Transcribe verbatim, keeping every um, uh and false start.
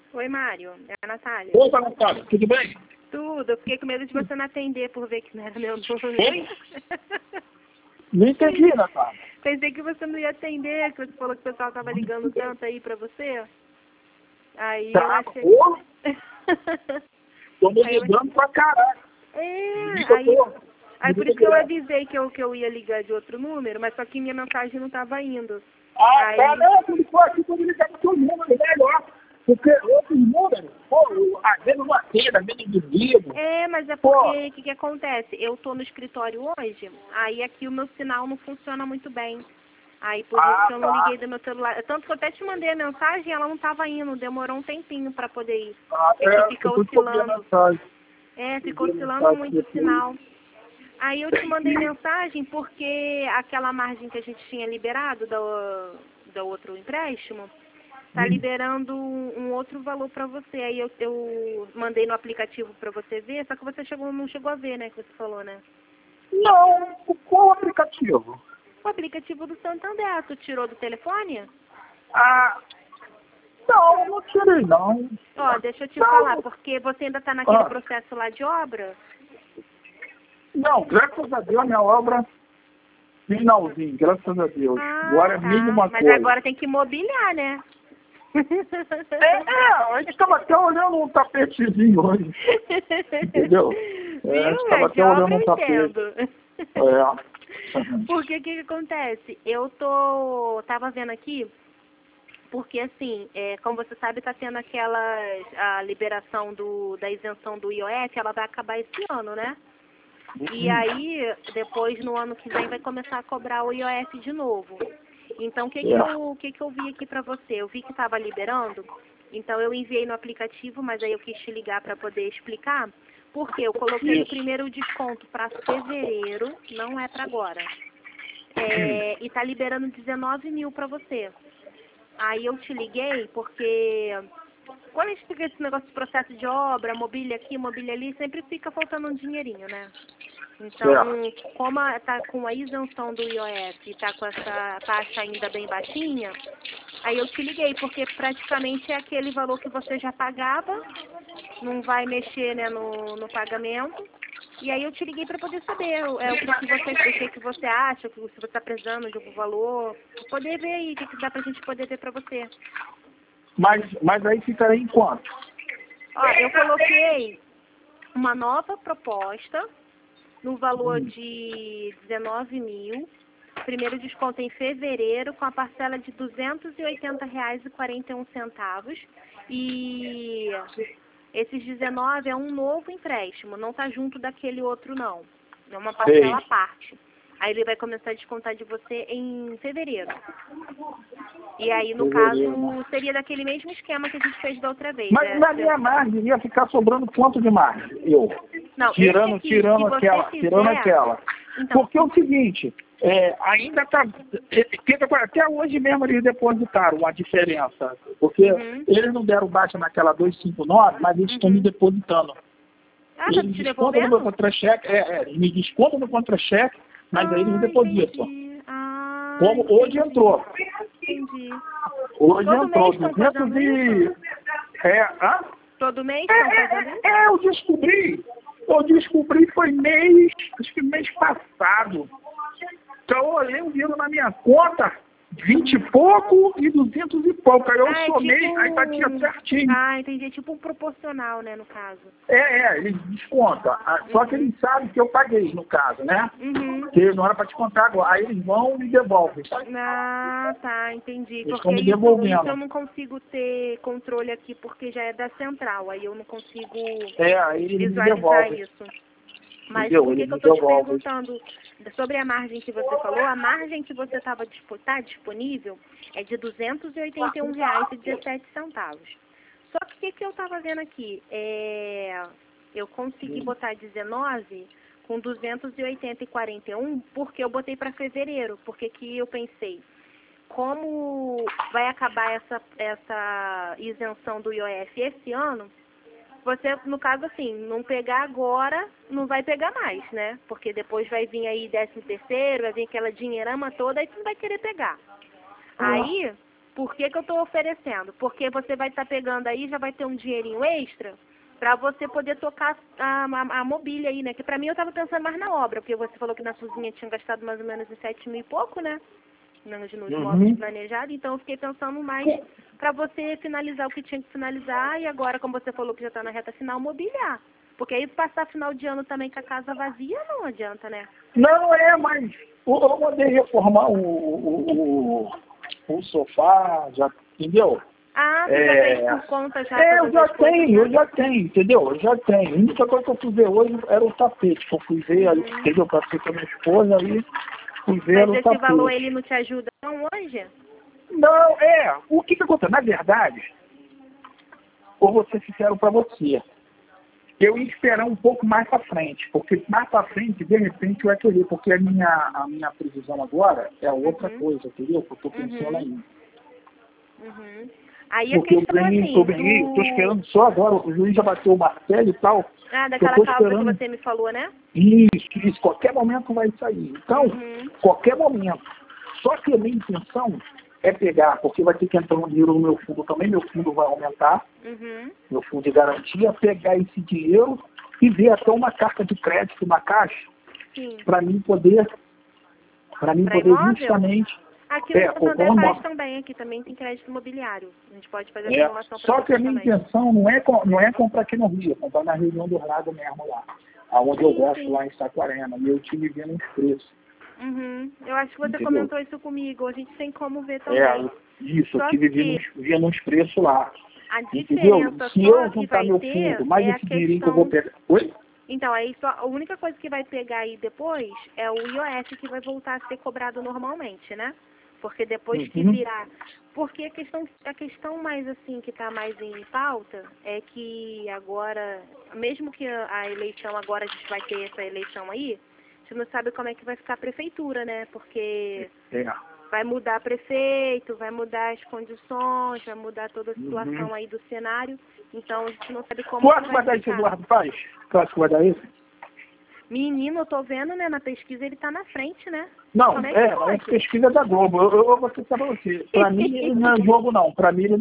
Oi, Mário. É a Natália. Opa, Natália, tudo bem? Tudo. Eu fiquei com medo de você não atender por ver que não era meu número. Oi? Não entendi, Natália. Pensei que você não ia atender, que você falou que o pessoal tava ligando tanto aí pra você. Aí eu Tá, achei... porra, tô me Aí eu- ligando pra caralho. É, Liga, aí... porra. Aí por Liga isso que eu direto. avisei que eu, que eu ia ligar de outro número, mas só que minha mensagem não tava indo. Ah, Aí- tá, não, quando for aqui, quando ligar pro seu número, é melhor. Porque outros números, pô, às vezes não atende, às vezes desligo. É, mas é Pô. porque o que, que acontece? Eu tô no escritório hoje, aí aqui o meu sinal não funciona muito bem. Aí por Ah, isso que eu não tá. liguei do meu celular. Tanto que eu até te mandei a mensagem e ela não tava indo, demorou um tempinho pra poder ir. Ah, Porque é, fica eu fui copiar a oscilando. mensagem. É, ficou Copiei a oscilando mensagem muito o depois. sinal. Aí eu te mandei mensagem porque aquela margem que a gente tinha liberado do, do outro empréstimo, tá Hum. liberando um, um outro valor pra você. Aí eu, eu mandei no aplicativo pra você ver, só que você chegou, não chegou a ver, né, que você falou, né? Não, qual aplicativo? O aplicativo do Santander, tu tirou do telefone? Ah, não, não tirei não. Ó, deixa eu te Não. falar, porque você ainda tá naquele Ah. processo lá de obra? Não, graças a Deus, minha obra, finalzinho, graças a Deus. Ah, Agora é tá. a mínima Mas coisa. agora tem que mobiliar, né? É, é, a gente estava até olhando um tapetezinho hoje, entendeu? É, a gente Viu? estava É, até de olhando obra um eu tapete. entendo. É. Porque o que, que acontece? Eu tô, tava vendo aqui, porque assim, é, como você sabe, tá tendo aquelas, a liberação do, da isenção do I O F, ela vai acabar esse ano, né? E aí, depois, no ano que vem, vai começar a cobrar o I O F de novo. Então, o que, que, É. eu, o que, que eu vi aqui pra você? Eu vi que estava liberando, então eu enviei no aplicativo, mas aí eu quis te ligar para poder explicar, porque eu coloquei o Isso. primeiro desconto para fevereiro, não é para agora. É, e tá liberando dezenove mil para você. Aí eu te liguei porque quando a gente fica esse negócio de processo de obra, mobília aqui, mobília ali, sempre fica faltando um dinheirinho, né? Então, como a- tá com a isenção do I O F e tá com essa taxa ainda bem baixinha, aí eu te liguei, porque praticamente é aquele valor que você já pagava, não vai mexer, né, no, no pagamento. E aí eu te liguei para poder saber é, o que, que você, o que, que você acha, se você está precisando de algum valor, pra poder ver aí o que, que dá pra gente poder ver para você. Mas, mas aí ficará em quanto? Ó, eu coloquei uma nova proposta no valor de dezenove mil, primeiro desconto em fevereiro, com a parcela de duzentos e oitenta reais e quarenta e um centavos. E esses dezenove é um novo empréstimo, não está junto daquele outro não. É uma parcela à Sei. parte. Aí ele vai começar a descontar de você em fevereiro. E aí, no Fevereiro. caso, seria daquele mesmo esquema que a gente fez da outra vez. Mas é, na minha margem ia ficar sobrando quanto de margem? Eu. Não, tirando, esse aqui, tirando se você aquela, fizer- tirando aquela. Então, Porque é o seguinte, é, ainda está. Até hoje mesmo eles depositaram a diferença. Porque Uhum. eles não deram baixa naquela duzentos e cinquenta e nove, mas eles estão Uhum. me depositando. ah, tá Eles te descontam no meu devolvendo? contra-cheque, é, é, eles me descontam no contra-cheque, mas aí eles me Ah, depositam. entendi. Ah, Como hoje entendi. entrou. Entendi. Hoje Todo entrou mês estão duzentos fazendo e... isso? É, hã? Todo mês É, estão é, fazendo isso? é, eu descobri. Eu descobri foi mês, acho que mês passado. Então eu olhei o dinheiro na minha conta, vinte e pouco e duzentos e pouco. Aí eu Ah, é somei, tipo aí batia um- certinho. Ah, entendi. É tipo um proporcional, né, no caso. É, é, eles descontam. Ah, Só que eles sabem que eu paguei, no caso, né? Uhum. Que não era para descontar agora. Aí eles vão e me devolvem. Ah, tá, entendi. Eles Porque estão me isso, devolvendo. isso eu não consigo ter controle aqui porque já é da central. Aí eu não consigo É, aí eles me visualizar devolvem. isso. Mas Entendeu? por que, Eles que eu me estou te devolvem. perguntando sobre a margem que você falou? A margem que você estava tá disponível é de duzentos e oitenta e um reais e dezessete centavos. Só que o que, que eu estava vendo aqui? É, eu consegui botar dezenove com duzentos e oitenta e quarenta e um porque eu botei para fevereiro. Porque que eu pensei, como vai acabar essa, essa isenção do I O F esse ano, você, no caso assim, não pegar agora, não vai pegar mais, né? Porque depois vai vir aí décimo terceiro, vai vir aquela dinheirama toda, aí você não vai querer pegar. Aí, Por que que eu estou oferecendo? Porque você vai estar pegando aí, já vai ter um dinheirinho extra para você poder tocar a, a, a mobília aí, né? Que pra mim eu tava pensando mais na obra, porque você falou que na Suzinha tinha gastado mais ou menos uns sete mil e pouco, né? Nos, nos Uhum. móveis planejados, então eu fiquei pensando mais para você finalizar o que tinha que finalizar e agora, como você falou que já está na reta final, mobiliar. Porque aí passar final de ano também com a casa vazia não adianta, né? Não, é, mas eu, eu mandei reformar o, o, o, o sofá, já, entendeu? Ah, você é, já fez por conta já? É, eu já coisas, tenho, né? eu já tenho, entendeu? Eu já tenho. A única coisa que eu fui ver hoje era o tapete, que eu fui ver, Uhum. ali, entendeu? Passei com a minha esposa aí, fui ver Mas o esse tapete. valor ele não te ajuda não hoje? Não, é, o que que acontece? Na verdade, eu vou ser sincero para você, eu ia esperar um pouco mais para frente, porque mais para frente, de repente, eu ia querer, porque a minha, a minha previsão agora é outra Uhum. coisa, entendeu? Que eu estou pensando Uhum. ainda. Uhum. Aí a Porque eu questão ganhei, assim, eu ganhei, do... tô esperando só agora, o juiz já bateu o martelo e tal. Ah, Eu daquela tô causa que esperando. você me falou, né? Isso, isso, qualquer momento vai sair. Então, Uhum. qualquer momento. Só que a minha intenção é pegar, porque vai ter que entrar um dinheiro no meu fundo também, meu fundo vai aumentar, Uhum. meu fundo de garantia, pegar esse dinheiro e ver até uma carta de crédito na caixa, Sim. para mim poder, para mim Pra poder imóvel? justamente. Aqui no É, Santander comprar um faz imóvel. também, aqui também tem crédito imobiliário. A gente pode fazer a É, simulação para só que a você minha também. intenção não é, co- não é comprar aqui no Rio, é comprar na região do Lago mesmo lá, aonde eu Sim, gosto, sim. lá em Saquarema, e eu tive vendo os preços, Uhum. Eu acho que você entendeu? comentou isso comigo. A gente tem como ver também. É, isso, eu Só tive que vendo, uns- vendo uns preços lá, a entendeu? diferença Se só eu que juntar vai meu ter fundo, mais é a esse dinheirinho que eu vou questão... pegar... Oi? Então, aí só, a única coisa que vai pegar aí depois é o I O S que vai voltar a ser cobrado normalmente, né? Porque depois que Uhum. virar... Porque a questão, a questão mais assim, que está mais em pauta, é que agora, mesmo que a, a eleição agora, a gente vai ter essa eleição aí, a gente não sabe como é que vai ficar a prefeitura, né? Porque É. vai mudar prefeito, vai mudar as condições, vai mudar toda a situação Uhum. aí do cenário. Então a gente não sabe como Tu que acha que vai vai dar esse ficar. Eduardo Paz? Tu acha que vai dar esse? Menino, eu tô vendo, né, na pesquisa ele tá na frente, né? Não, Como é que é, pode? mas essa pesquisa é da Globo. Eu, eu, eu vou citar pra você. Pra mim, ele não é jogo, não. Pra mim, ele